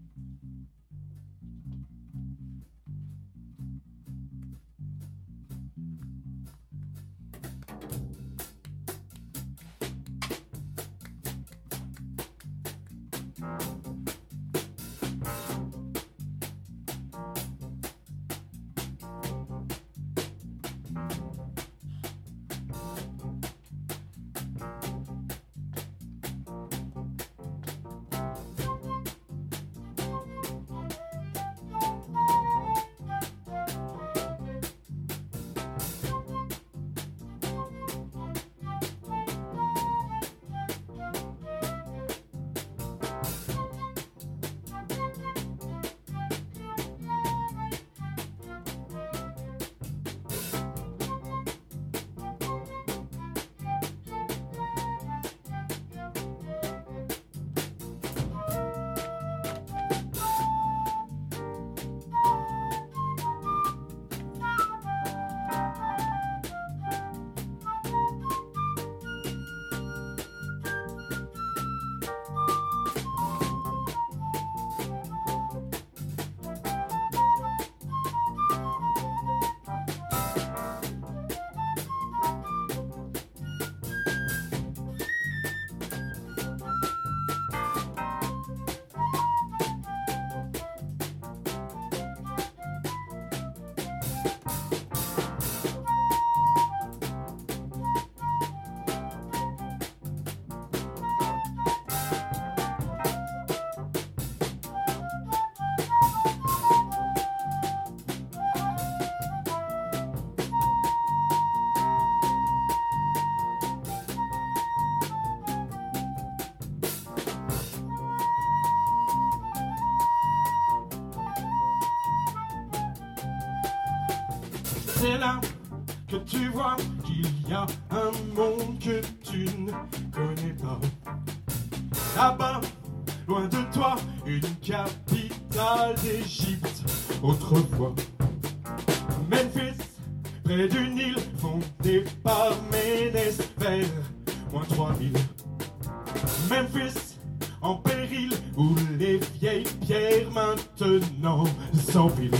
C'est là que tu vois qu'il y a un monde que tu ne connais pas. Là-bas, loin de toi, une capitale d'Égypte autrefois. Memphis, près du Nil, fondé par Ménès vers moins 3000. Memphis, en péril, où les vieilles pierres maintenant s'empilent.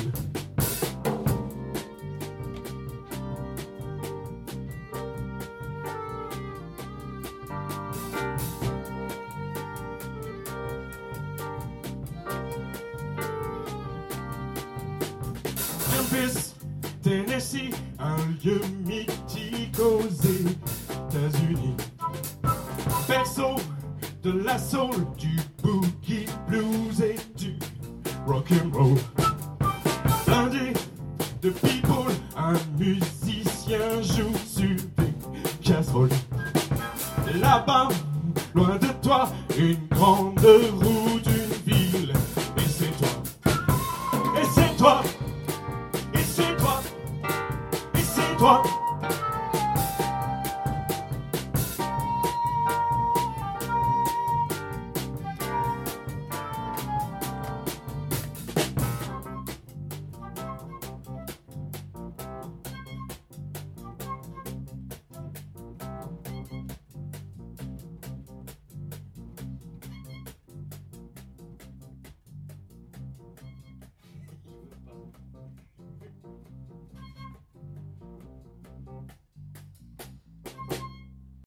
Memphis, Tennessee, un lieu mythique aux États-Unis. Berceau de la soul, du boogie blues et du rock'n'roll. Blindé de people, un musicien joue sur des casseroles. Là-bas, loin de toi, une grande roue d'une ville. Et c'est toi, et c'est toi, et c'est toi, et c'est toi.